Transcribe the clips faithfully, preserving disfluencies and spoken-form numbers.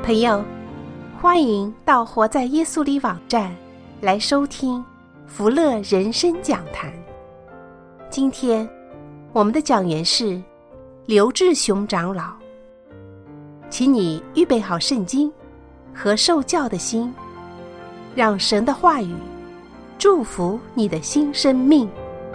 朋友，欢迎到活在耶稣里网站来收听福乐人生讲坛。今天我们的讲员是刘志雄长老，请你预备好圣经和受教的心，让神的话语祝福你的新生命。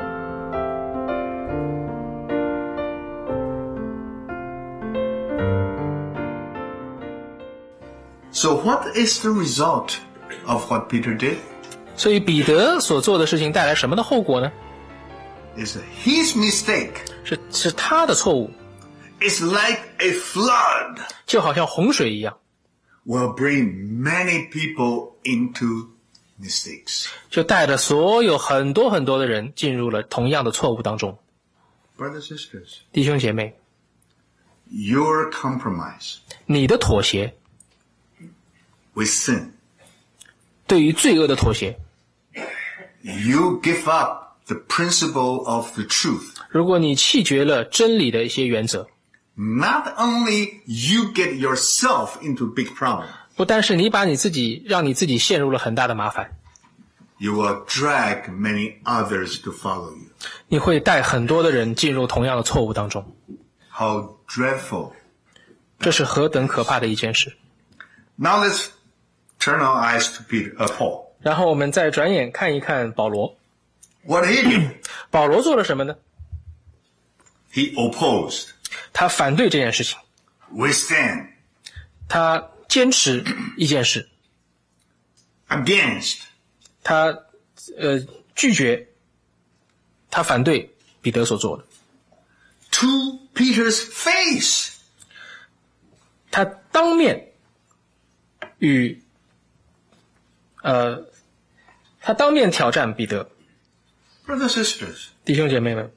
So what is the result of what Peter did? 所以彼得所做的事情带来什么的后果呢？ Is that his mistake 是是他的错误， is like a flood 就好像洪水一样， will bring many people into mistakes. 就带着所有很多很多的人进入了同样的错误当中。 Brothers and sisters, 弟兄姐妹， your compromise 你的妥协， with sin, 对于罪恶的妥协， you give up the principle of the truth. 如果你弃绝了真理的一些原则， Not only you get yourself into big problem, 不单是你把你自己让你自己陷入了很大的麻烦， you will drag many others to follow you. 你会带很多的人进入同样的错误当中， How dreadful. 这是何等可怕的一件事。 Now let's turn our eyes to Peter, uh, Paul. 然后我们再转眼看一看保罗， What did he do? 保罗做了什么呢？ He opposed, 他反对这件事情， withstand, 他坚持一件事， against, 他呃拒绝，他反对彼得所做的， to Peter's face. 他当面与呃他当面挑战彼得。 Brothers and sisters, 弟兄姐妹们，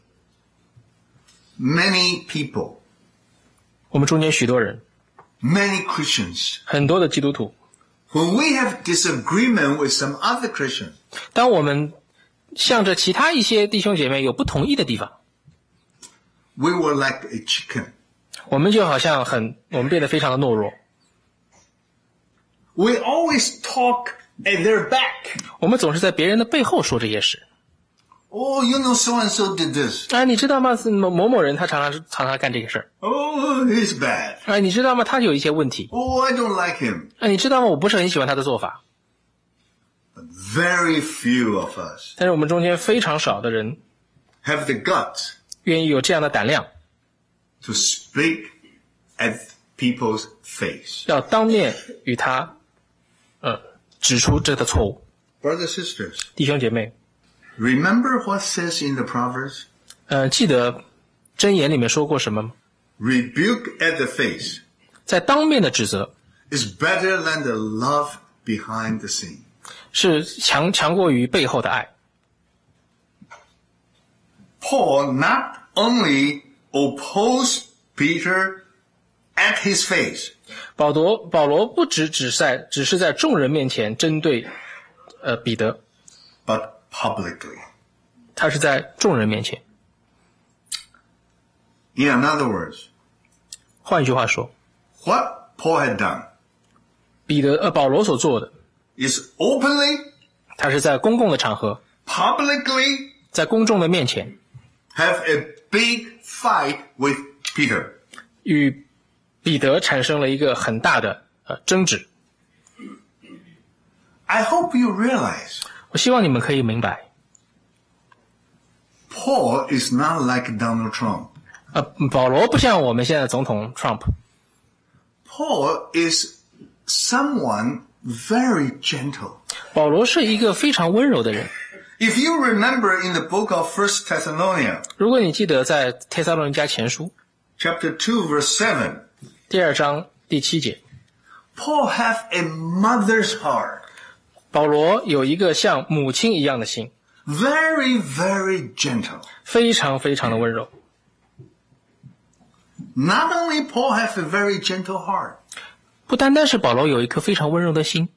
many people, 我们中间许多人， many Christians, 很多的基督徒， when we have disagreement with some other Christian, 当我们向着其他一些弟兄姐妹有不同意的地方， we were like a chicken. 我们就好像很我们变得非常的懦弱， We always talk at their back. 我们总是在别人的背后说这些事。 Oh, you know so and so did this. 哎，你知道吗？某某某人他常常常常干这个事儿。 Oh, he's bad. 哎，你知道吗？他有一些问题。 Oh, I don't like him. 哎，你知道吗？我不是很喜欢他的做法。 But very few of us 但是我们中间非常少的人 have the guts 愿意有这样的胆量， to speak at people's face. 要当面与他，呃，指出这个错误。 Brothers and sisters, 弟兄姐妹， remember what says in the Proverbs? 呃，记得箴言里面说过什么吗？ Rebuke at the face 在当面的指责 is better than the love behind the scene. 是强强过于背后的爱。 Paul not only opposed Peter at his face, 保罗保罗不只只在只是在众人面前针对呃彼得， but publicly. 他是在众人面前。 In other words, 换一句话说， what Paul had done 彼得呃保罗所做的， is openly, 他是在公共的场合， publicly 在公众的面前 have a big fight with Peter. 与彼得产生了一个很大的呃争执。 I hope you realize 我希望你们可以明白， Paul is not like Donald Trump. 呃，保罗不像我们现在的总统 Trump， Paul is someone very gentle. 保罗是一个非常温柔的人。 If you remember in the book of First Thessalonians, 如果你记得在帖撒罗尼迦前书 chapter two, verse seven, 第二章第七节， Paul have a mother's heart. 保罗有一个像母亲一样的心， Very, very gentle. 非常非常的温柔。 Not only Paul have a very gentle heart, 不单单是保罗有一颗非常温柔的心，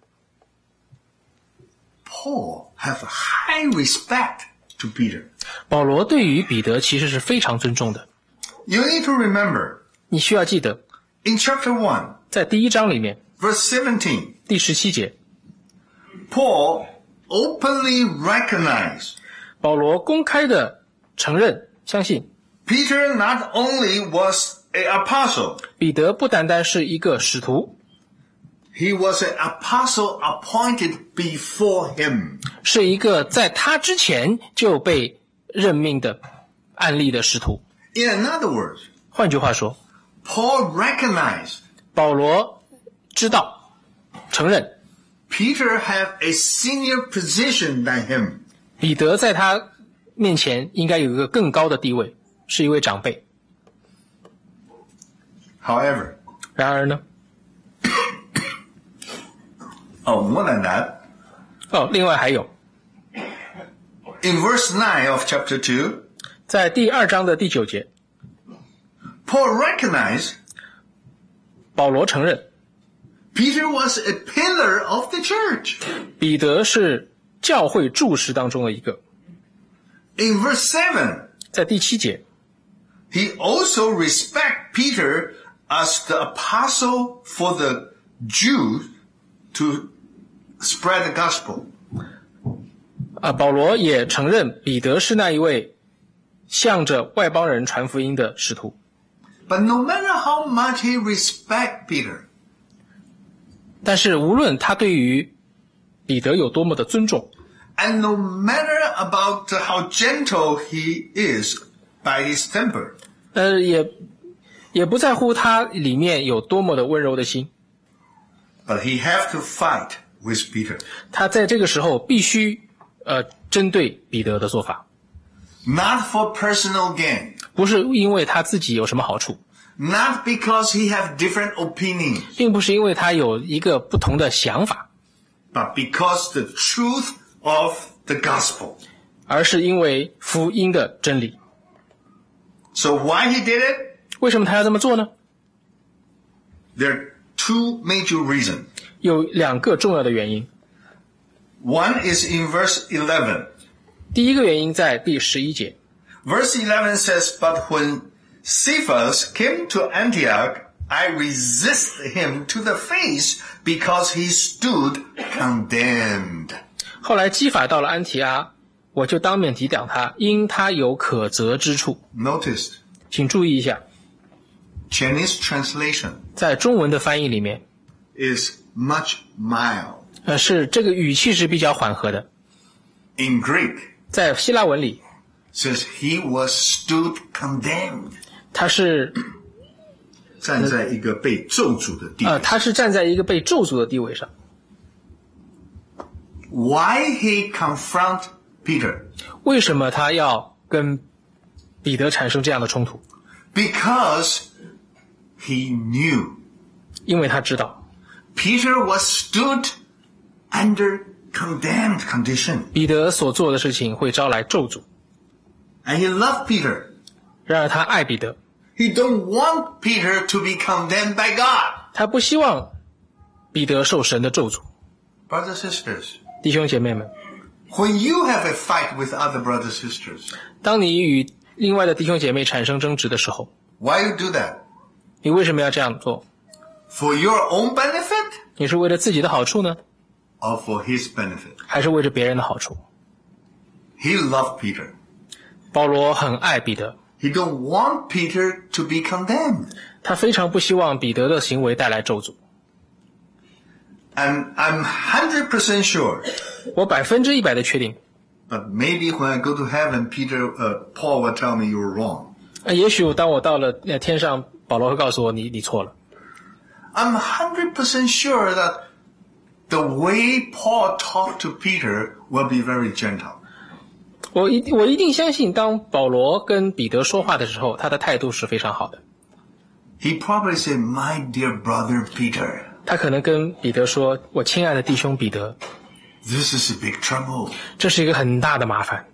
Paul have a high respect to Peter. 保罗对于彼得其实是非常尊重的。 You need to remember, 你需要记得， In chapter one, 在第一章里面 verse seventeen, 第十七节， Paul openly recognized 保罗公开的承认相信 Peter not only was an apostle, 彼得不单单是一个使徒， he was an apostle appointed before him. 是一个在他之前就被任命的案例的使徒。 In another words, 换句话说， Paul recognized 保罗知道承认 Peter had a senior position than him. 彼得在他面前应该有一个更高的地位，是一位长辈。 However, 然而呢， oh, more than that, 哦，另外还有 in verse nine of chapter two, 在第二章的第九节， Paul recognized 保罗承认 Peter was a pillar of the church. 彼得是教会柱石当中的一个。 In verse seven, 在第七节， he also respect Peter as the apostle for the Jews to spread the gospel. 啊，保罗也承认彼得是那一位向着外邦人传福音的使徒。 But no matter how much he respect Peter, 但是无论他对于彼得有多么的尊重， and no matter about how gentle he is by his temper, 呃，也也不在乎他里面有多么的温柔的心， but he have to fight with Peter. 他在这个时候必须呃针对彼得的做法， Not for personal gain, 不是因为他自己有什么好处， not because he have different opinions, 并不是因为他有一个不同的想法， but because the truth of the gospel. 而是因为福音的真理。 So why he did it? 为什么他要这么做呢？ There are two major reasons. 有两个重要的原因。 One is in verse eleven. 第一个原因在第十一节， Verse eleven says, But when Cephas came to Antioch, I resisted him to the face because he stood condemned. 后来基法到了安提阿，我就当面抵挡他，因他有可责之处。 Notice, 请注意一下， Chinese translation 在中文的翻译里面， is much mild. 呃，是这个语气是比较缓和的。 In Greek, 在希腊文里， says he was stood condemned. 他是站在一个被咒诅的地位。 呃，他是站在一个被咒诅的地位上。 Why he confront Peter? 为什么他要跟彼得产生这样的冲突？ Because he knew 因为他知道 Peter was stood under condemned condition. 彼得所做的事情会招来咒诅， And he loved Peter. 然而他爱彼得， He don't want Peter to be condemned by God. 他不希望彼得受神的咒诅。 Brothers and sisters, 弟兄姐妹们， when you have a fight with other brothers and sisters, 当你与另外的弟兄姐妹产生争执的时候， why you do that? 你为什么要这样做？ For your own benefit 你是为了自己的好处呢， or for his benefit? 还是为了别人的好处？ He loved Peter. 保罗很爱彼得， He don't want Peter to be condemned. 他非常不希望彼得的行为带来咒诅。 And I'm one hundred percent sure, 我百分之一百的确定， but maybe when I go to heaven, Peter, uh, Paul will tell me you're wrong. 呃，也许当我到了呃天上，保罗会告诉我你你错了。 I'm one hundred percent sure that the way Paul talked to Peter will be very gentle. 我一我一定相信，当保罗跟彼得说话的时候，他的态度是非常好的。 He probably said, My dear brother Peter, 他可能跟彼得说：“我亲爱的弟兄彼得， this is a big trouble. 这是一个很大的麻烦。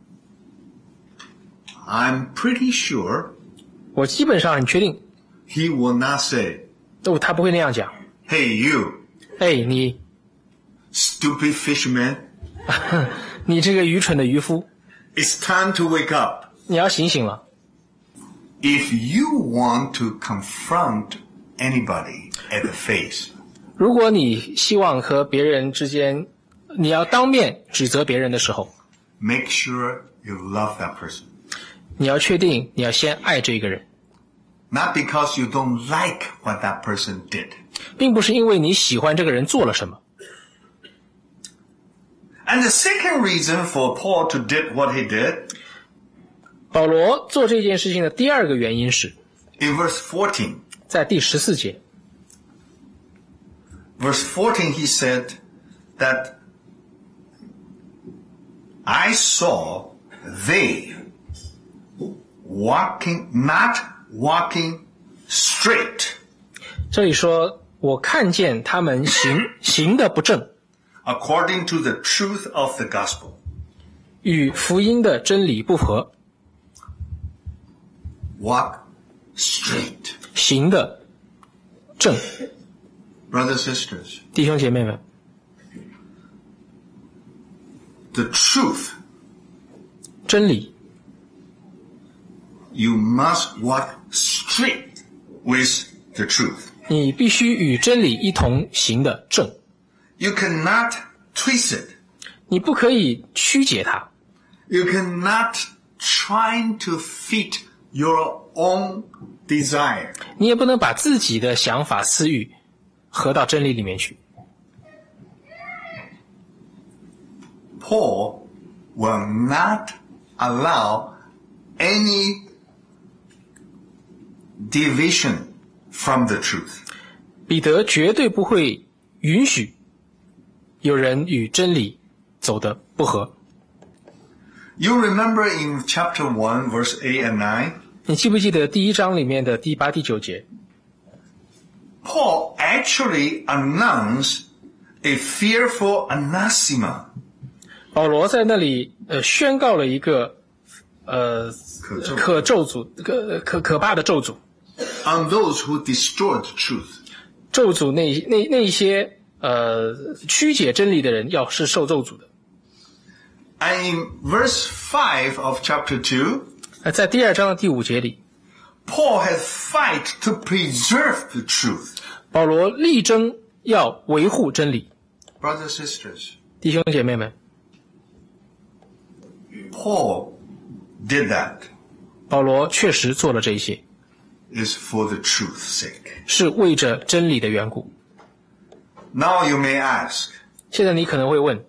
I'm pretty sure 我基本上很确定， he will not say, 哦，他不会那样讲。 Hey, you, 哎，你 stupid fisherman, 你这个愚蠢的渔夫， it's time to wake up. 你要醒醒了。 If you want to confront anybody at the face. 如果你希望和别人之间，你要当面指责别人的时候， make sure you love that person. 你要确定你要先爱这个人， Not because you don't like what that person did. 并不是因为你喜欢这个人做了什么。 And the second reason for Paul to did what he did, 保罗做这件事情的第二个原因是 in verse fourteen. 在第十四节， Verse fourteen, he said that I saw they walking, not walking straight, 这里说我看见他们行行的不正， according to the truth of the gospel. 与福音的真理不合， Walk straight. 行的正。 Brothers, sisters, 弟兄姐妹们， the truth, 真理 you must walk straight with the truth. 你必须与真理一同行的正， You cannot twist it. 你不可以曲解它， You cannot try to fit your own desire. 你也不能把自己的想法私欲合到真理里面去。 Paul will not allow any deviation from the truth. 彼得绝对不会允许有人与真理走得不合。 You remember in chapter one, verse eight and nine, 你记不记得第一章里面的第八、第九节？ Paul actually announced a fearful anathema. 保罗在那里呃宣告了一个呃可咒可咒诅可可可怕的咒诅， on those who distort the truth. 咒诅那那那些呃曲解真理的人要是受咒诅的。 And in verse five of chapter two, 呃在第二章的第五节里， Paul had fight to preserve the truth. 保罗力争要维护真理。 Brothers and sisters, 弟兄姐妹们， Paul did that 保罗确实做了这些， is for the truth's sake. 是为着真理的缘故。 Now you may ask, 现在你可能会问，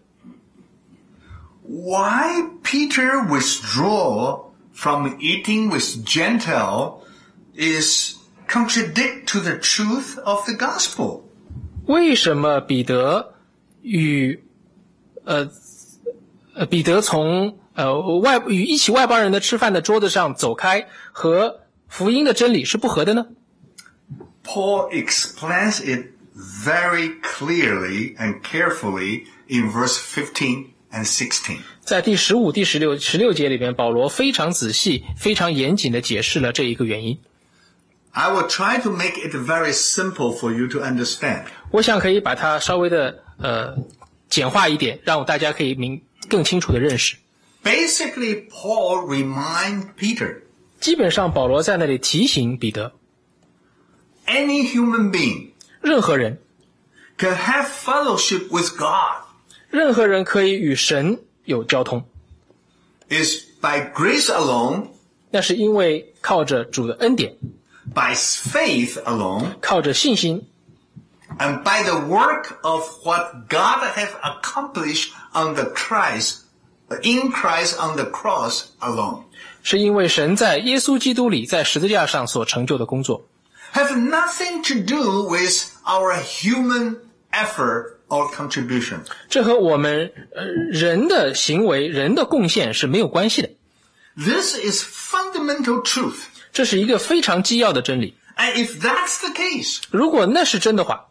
why Peter withdraw from eating with Gentile is contradict to the truth of the gospel. 为什么彼得与呃呃彼得从呃外与一起外邦人的吃饭的桌子上走开，和福音的真理是不合的呢？ Paul explains it very clearly and carefully in verse fifteen and sixteen. 在第十五、第十六、十六节里边，保罗非常仔细、非常严谨地解释了这一个原因。 I will try to make it very simple for you to understand. 我想可以把它稍微的呃简化一点，让大家可以明更清楚地认识。 Basically, Paul reminds Peter, 基本上，保罗在那里提醒彼得， any human being 任何人， can have fellowship with God. 任何人可以与神有交通， Is by grace alone, 那是因为靠着主的恩典， by faith alone, 靠着信心， and by the work of what God have accomplished on the Christ, in Christ on the cross alone. 是因为神在耶稣基督里在十字架上所成就的工作， Have nothing to do with our human effort or contribution. 这和我们呃人的行为、人的贡献是没有关系的。 This is fundamental truth. 这是一个非常基要的真理。 And if that's the case, 如果那是真的话，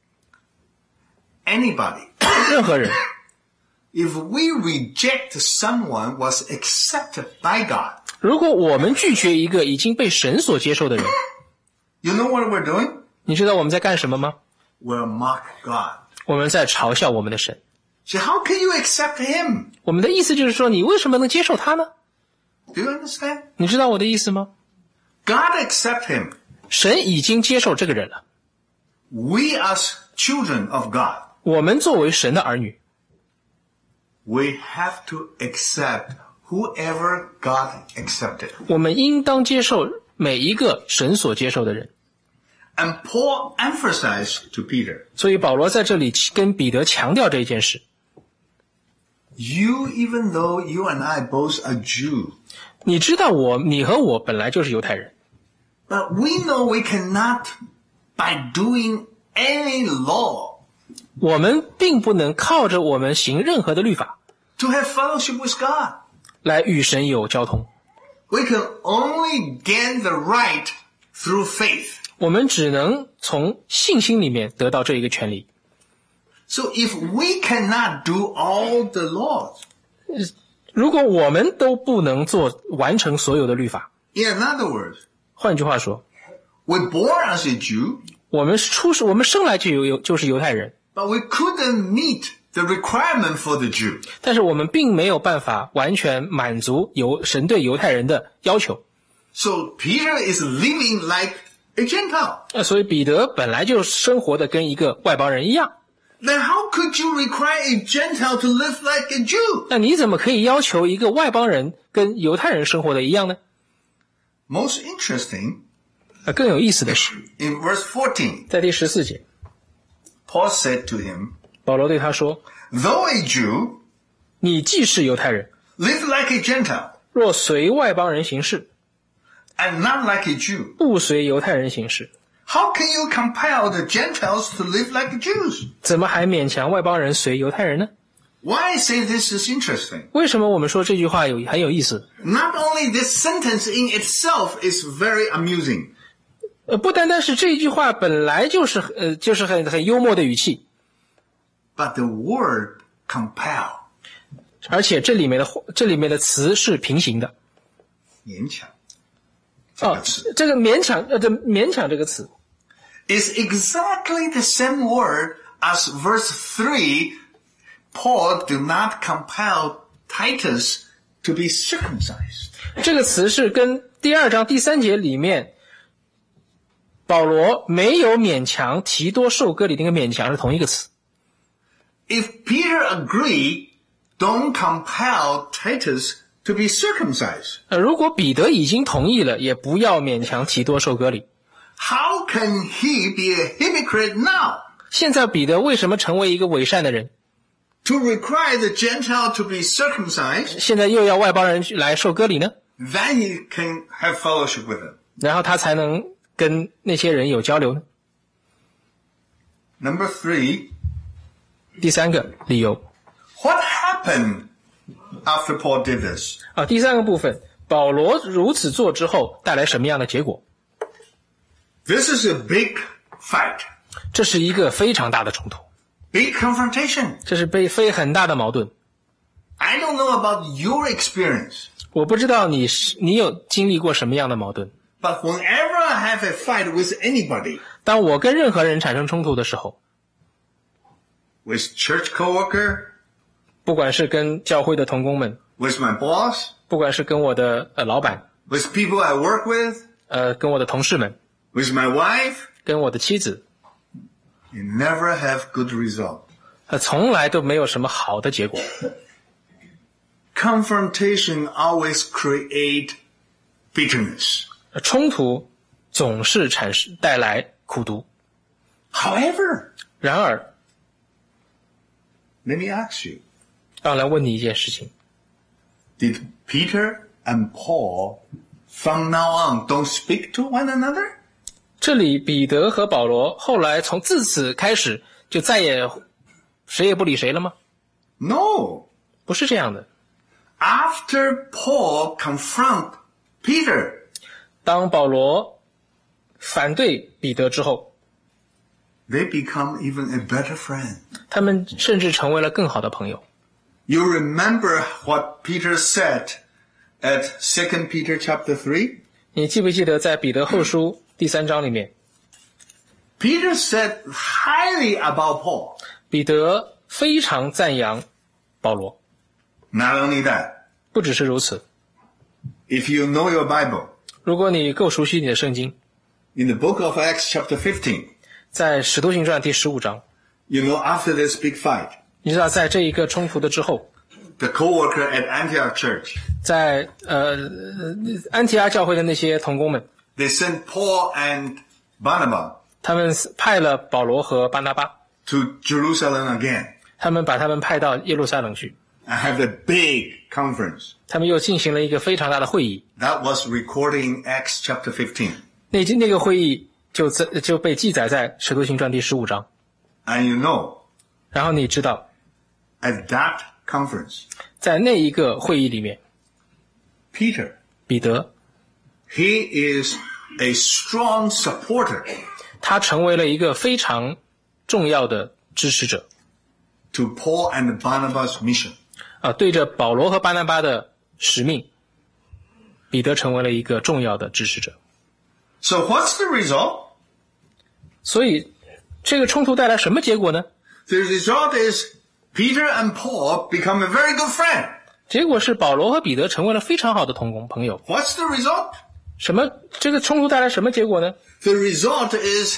anybody, 任何人， if we reject someone was accepted by God, 如果我们拒绝一个已经被神所接受的人， you know what we're doing? 你知道我们在干什么吗？ We're mock God. 我们在嘲笑我们的神。 So how can you accept him? 我们的意思就是说，你为什么能接受他呢？ Do you understand? 你知道我的意思吗？ God accept him. 神已经接受这个人了。 We as children of God, 我们作为神的儿女， we have to accept whoever God accepted. 我们应当接受每一个神所接受的人。 And Paul emphasized to Peter, 所以保罗在这里跟彼得强调这一件事。 you, even though you and I both are Jew, 你知道我，你和我本来就是犹太人， but we know we cannot, by doing any law, 我们并不能靠着我们行任何的律法 to have fellowship with God. 来与神有交通。 We can only gain the right through faith. 我们只能从信心里面得到这一个权利。 So if we cannot do all the laws, 如果我们都不能做完成所有的律法， in other words, 换句话说， we're born as a Jew, 我们出生，我们生来就有有就是犹太人， but we couldn't meet the requirement for the Jew. 但是我们并没有办法完全满足犹神对犹太人的要求。 So Peter is living like a Gentile. 呃，所以彼得本来就生活的跟一个外邦人一样。 Then how could you require a Gentile to live like a Jew? 那你怎么可以要求一个外邦人跟犹太人生活的一样呢？ Most interesting, 呃，更有意思的是， in verse fourteen, 在第十四节， Paul said to him, 保罗对他说 though a Jew,：“ 你既是犹太人， live like a Gentile, 若随外邦人行事， and not like a Jew, 不随犹太人行事， how can you compel the Gentiles to live like the Jews?” 怎么还勉强外邦人随犹太人呢？ Why I say this is interesting? 为什么我们说这句话有很有意思？ Not only this sentence in itself is very amusing, 呃，不单单是这一句话本来就是呃就是很很幽默的语气， but the word compel, 而且这里面的这里面的词是平行的。 勉强哦，这个勉强呃，这勉强这个词 is exactly the same word as verse three. Paul do not compel Titus to be circumcised. 这个词是跟第二章第三节里面保罗没有勉强提多受割礼那个勉强是同一个词。 If Peter agreed, don't compel Titus to be circumcised. 呃，如果彼得已经同意了，也不要勉强提多受割礼。 How can he be a hypocrite now? 现在彼得为什么成为一个伪善的人？ To require the Gentile to be circumcised, 现在又要外邦人来受割礼呢？ then he can have fellowship with them. 然后他才能跟那些人有交流呢？ Number three, 第三个理由 what happened after Paul did this? 啊，第三个部分，保罗如此做之后带来什么样的结果？ This is a big fight, 这是一个非常大的冲突， big confrontation. 这是被非很大的矛盾。 I don't know about your experience, 我不知道你是你有经历过什么样的矛盾。 but whenever I have a fight with anybody, 当我跟任何人产生冲突的时候， with church coworker, 不管是跟教会的同工们， with my boss, 不管是跟我的呃老板， with people I work with, 呃跟我的同事们， with my wife, 跟我的妻子， you never have good result. 呃从来都没有什么好的结果。 Confrontation always create bitterness. 呃冲突总是产生带来苦毒。 However, 然而， let me ask you, 让我来问你一件事情： did Peter and Paul from now on don't speak to one another? 这里彼得和保罗后来从自此开始就再也谁也不理谁了吗？ No. 不是这样的。 After Paul confront Peter, 当保罗反对彼得之后， they become even a better friend. 他们甚至成为了更好的朋友。 You remember what Peter said at Second Peter chapter three? 你记不记得在彼得后书第三章里面， Peter said highly about Paul. 彼得非常赞扬保罗。 Not only that, 不只是如此， if you know your Bible, 如果你够熟悉你的圣经， In the book of Acts chapter fifteen, 在使徒行传第十五章， you know, after this big fight, 你知道在这一个冲突的之后， the co-worker at Antioch church, 在呃安提阿教会的那些同工们， they sent Paul and Barnabas 他们派了保罗和巴拿巴， to Jerusalem again 他们把他们派到耶路撒冷去， and have a big conference. 他们又进行了一个非常大的会议。 That was recorded in Acts chapter fifteen. 那那个会议就在就被记载在使徒行传第十五章。 And you know, 然后你知道， at that conference, 在那一个会议里面， Peter, 彼得 he is a strong supporter 他成为了一个非常重要的支持者 to Paul and Barnabas' mission. 啊，对着保罗和巴拿巴的使命，彼得成为了一个重要的支持者。 So what's the result? 所以这个冲突带来什么结果呢？ The result is Peter and Paul become a very good friend. 结果是保罗和彼得成为了非常好的同工朋友。 What's the result? 什么？这个冲突带来什么结果呢？ The result is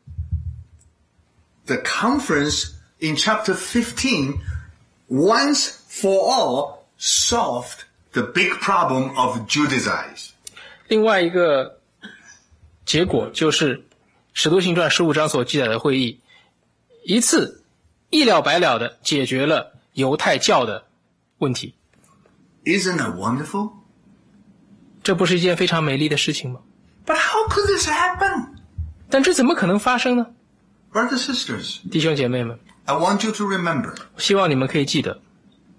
the conference in chapter fifteen once for all solved the big problem of Judaizers. 另外一个结果就是《使徒行传》十五章所记载的会议，一次一了百了的解决了犹太教的问题。 Isn't that wonderful? 这不是一件非常美丽的事情吗？ But how could this happen? 但这怎么可能发生呢？ Brothers and sisters, 弟兄姐妹们， I want you to remember. 希望你们可以记得，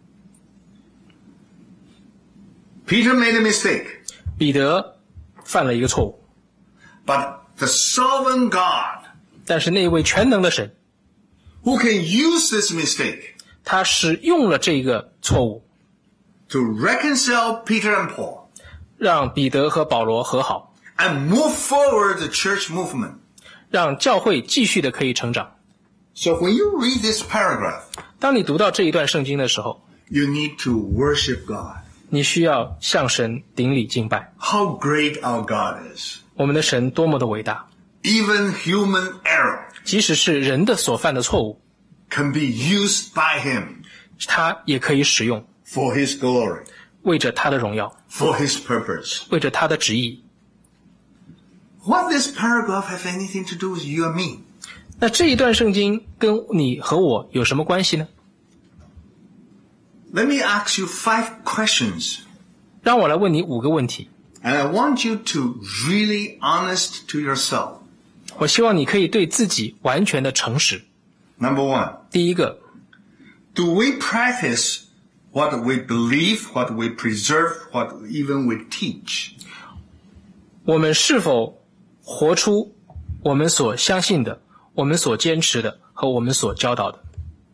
Peter made a mistake, 彼得犯了一个错误， but the sovereign God 但是那一位全能的神， who can use this mistake 他使用了这个错误， to reconcile Peter and Paul 让彼得和保罗和好， and move forward the church movement. 让教会继续的可以成长。 So when you read this paragraph, 当你读到这一段圣经的时候， you need to worship God. 你需要向神顶礼敬拜。 How great our God is. 我们的神多么的伟大， Even human error 即使是人的所犯的错误， can be used by him 他也可以使用， for his glory, 为着他的荣耀， for his purpose. 为着他的旨意。 What this paragraph have anything to do with you and me? 那这一段圣经跟你和我有什么关系呢？ Let me ask you five questions. 让我来问你五个问题， And I want you to really honest to yourself. 我希望你可以对自己完全的诚实。 Number one, 第一个， do we practice what we believe, what we preserve, what even we teach? 我们是否活出我们所相信的、我们所坚持的和我们所教导的？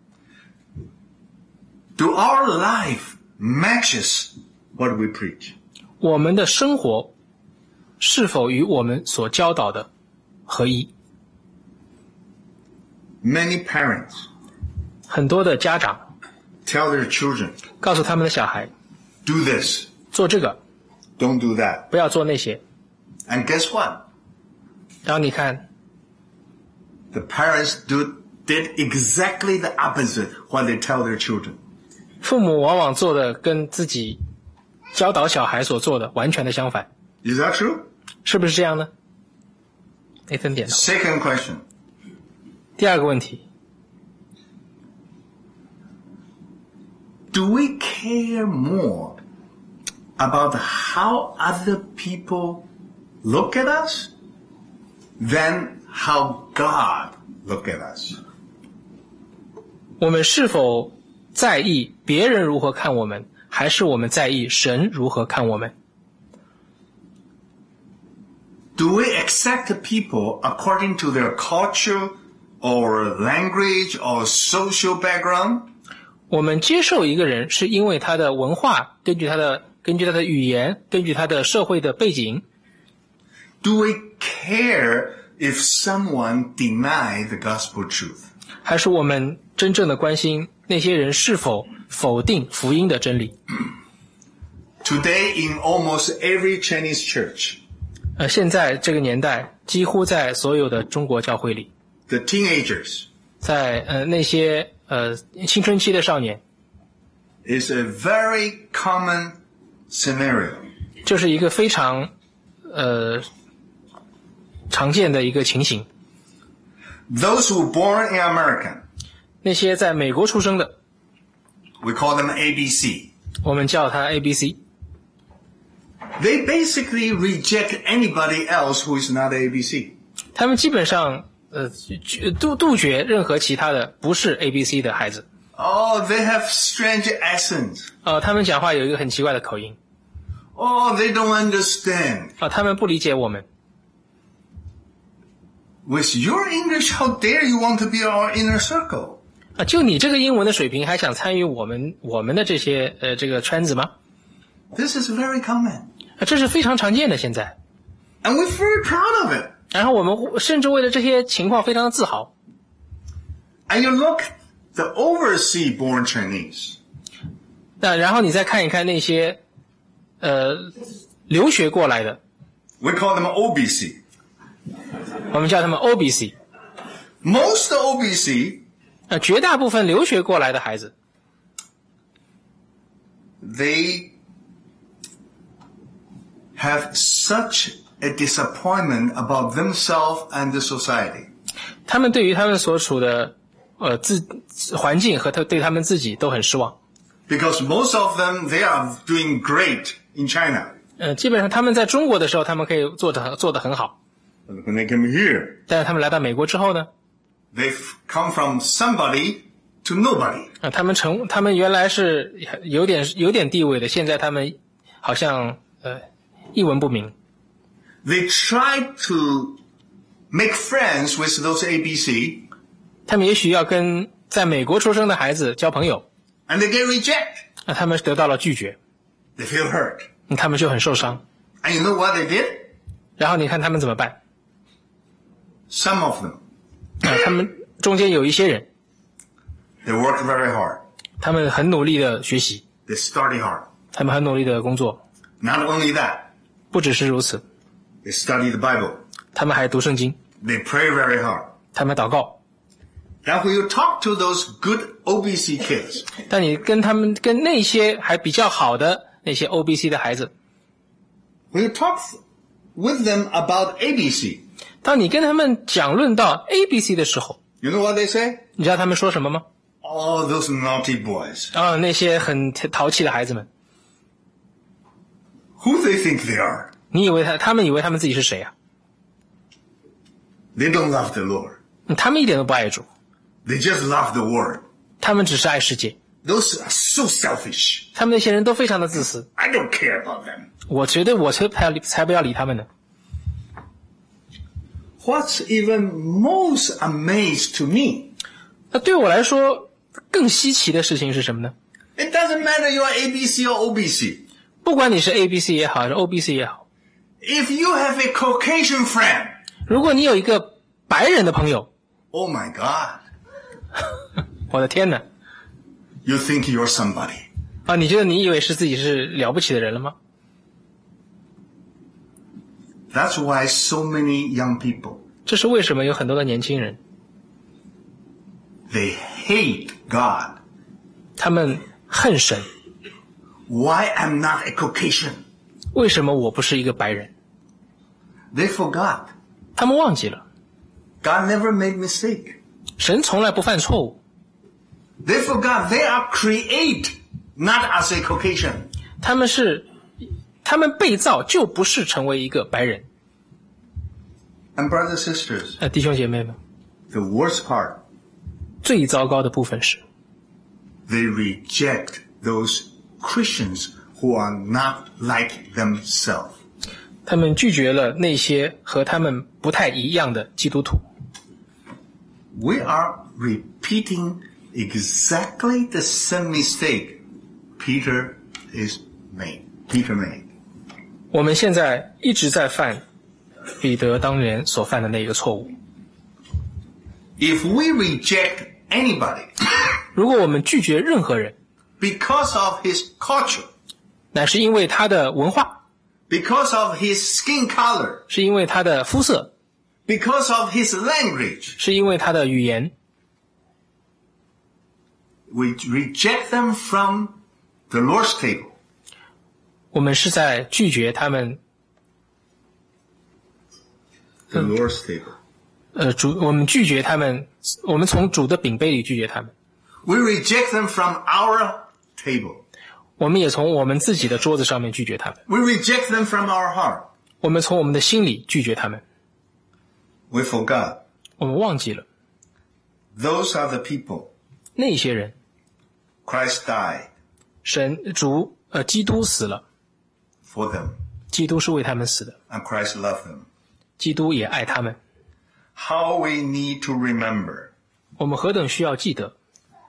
Do our life matches what we preach? 我们的生活是否与我们所教导的合一？ Many parents 很多的家长 tell their children, 告诉他们的小孩 do this, 做这个， don't do that. 不要做那些。 And guess what? 然后你看， The parents do, did exactly the opposite what they tell their children. 父母往往做的跟自己教导小孩所做的完全的相反， Is that true? 是不是这样呢？内森点头。 Second question. 第二个问题， Do we care more about how other people look at us than how God look at us? 我们是否在意别人如何看我们，还是我们在意神如何看我们？ Do we accept people according to their culture or language or social background? 我们接受一个人是因为他的文化，根据他的根据他的语言，根据他的社会的背景。 Do we care if someone deny the gospel truth? 还是我们真正的关心那些人是否否定福音的真理？ Today in almost every Chinese church, 呃，现在这个年代， 几乎在所有的中国教会里， the teenagers, 在呃那些呃青春期的少年， is a very common scenario. 这是一个非常呃常见的一个情形。 Those who were born in America, 那些在美国出生的， we call them A B C. 我们叫他 A B C， They basically reject anybody else who is not A B C. 他们基本上呃杜杜绝任何其他的不是 A B C 的孩子。 Oh, they have strange accents. 呃，他们讲话有一个很奇怪的口音。 Oh, they don't understand. 啊、他们不理解我们。 With your English, how dare you want to be our inner circle? 啊，就你这个英文的水平，还想参与我们我们的这些呃这个圈子吗？ This is very common. 啊，这是非常常见的现在。 And we're very proud of it. 然后我们甚至为了这些情况非常的自豪。 And you look the overseas born Chinese. 那然后你再看一看那些呃留学过来的， We call them O B C. 我们叫他们 O B C。 Most O B C, 呃，绝大部分留学过来的孩子， they have such a disappointment about themselves and the society. 他们对于他们所处的呃自环境和他对他们自己都很失望。 Because most of them, they are doing great in China. 呃，基本上他们在中国的时候，他们可以做得做得很好， But when they come here, 但是他们来到美国之后呢， they've come from somebody to nobody. 啊、他们成他们原来是有点有点地位的，现在他们好像呃一文不名。 They try to make friends with those A B C, 他们也许要跟在美国出生的孩子交朋友， and they get rejected. 那、他们得到了拒绝， They feel hurt. 他们就很受伤。 And you know what they did? 然后你看他们怎么办？ Some of them, 啊、他们中间有一些人， they work very hard. 他们很努力的学习， They study hard. 他们很努力的工作。 Not only that, 不只是如此， they study the Bible. 他们还读圣经， They pray very hard. 他们祷告。 Now when you talk to those good O B C kids, 但你跟他们跟那些还比较好的那些 O B C 的孩子， when you talk with them about A B C, 当你跟他们讲论到 A B C 的时候， you know what they say? 你知道他们说什么吗？ Oh, those naughty boys. 啊、那些很淘气的孩子们， Who they think they are? 你以为他他们以为他们自己是谁啊？ They don't love the Lord. 他们一点都不爱主， They just love the world. 他们只是爱世界。 Those are so selfish. 他们那些人都非常的自私， I don't care about them. 我觉得我才才才不要理他们呢。 What's even most amazed to me, 那对我来说更稀奇的事情是什么呢？ it doesn't matter you are A B C or O B C. 不管你是 A B C 也好，还是 O B C 也好， If you have a Caucasian friend, 如果你有一个白人的朋友， oh my God, 我的天哪！ you think you're somebody. 啊，你觉得你以为是自己是了不起的人了吗？ That's why so many young people, 这是为什么有很多的年轻人， they hate God. 他们恨神。 Why I'm not a Caucasian? 为什么我不是一个白人？ They forgot. 他们忘记了， God never made mistake. 神从来不犯错误。 They forgot they are created not as a Caucasian. 他们是，他们被造就不是成为一个白人。 And brothers and sisters, 呃，弟兄姐妹们， the worst part, 最糟糕的部分是， they reject those Christians who are not like themselves. 他们拒绝了那些和他们不太一样的基督徒。 We are repeating exactly the same mistake Peter is made. Peter made. 我们现在一直在犯彼得当年所犯的那个错误。 If we reject anybody 如果我们拒绝任何人， because of his culture, 乃是因为他的文化， because of his skin color, 是因为他的肤色， because of his language. 是因为他的语言。 We reject them from the Lord's table. 我们是在拒绝他们 The Lord's table. 呃，主，我们拒绝他们，我们从主的饼杯里拒绝他们。 We reject them from our table. 我们也从我们自己的桌子上面拒绝他们。 We reject them from our heart. 我们从我们的心里拒绝他们。 We forgot. 我们忘记了。 Those are the people. 那些人。 Christ died. 神主呃，基督死了。 For them. 基督是为他们死的。 And Christ loved them. 基督也爱他们。 How we need to remember. 我们何等需要记得。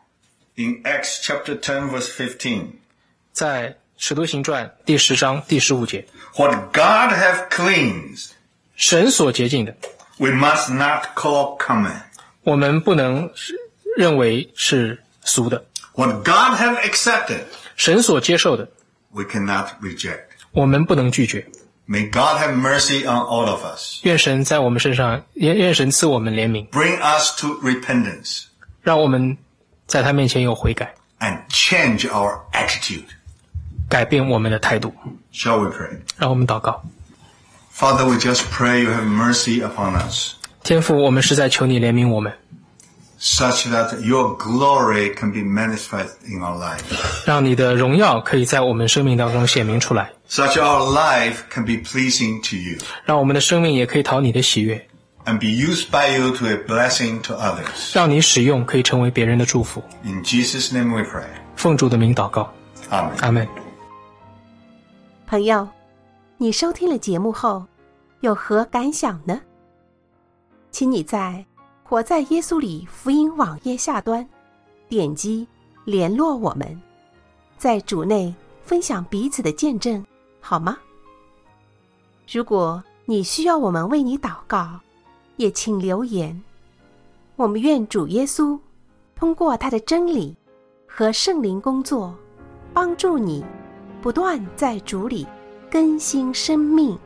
In Acts chapter ten verse fifteen. 在使徒行传第十章第十五节。 What God have cleansed. 神所洁净的。 We must not call common. 我们不能认为是俗的。 What God have accepted. 神所接受的。 We cannot reject. 我们不能拒绝。 May God have mercy on all of us. 愿神在我们身上，愿愿神赐我们怜悯。 Bring us to repentance. 让我们在他面前有悔改。 And change our attitude. 改变我们的态度。 Shall we pray? 让我们祷告。 Father, we just pray you have mercy upon us. 天父，我们实在求你怜悯我们。 Such that your glory can be manifested in our life. 让你的荣耀可以在我们生命当中显明出来。 Such our life can be pleasing to you. 让我们的生命也可以讨你的喜悦。 And be used by you to a blessing to others. 让你使用可以成为别人的祝福。 In Jesus' name we pray. 奉主的名祷告。 阿们。 阿们。 朋友，你收听了节目后，有何感想呢？请你在活在耶稣里福音网页下端点击联络我们，在主内分享彼此的见证，好吗？如果你需要我们为你祷告，也请留言。我们愿主耶稣通过他的真理和圣灵工作，帮助你不断在主里更新生命。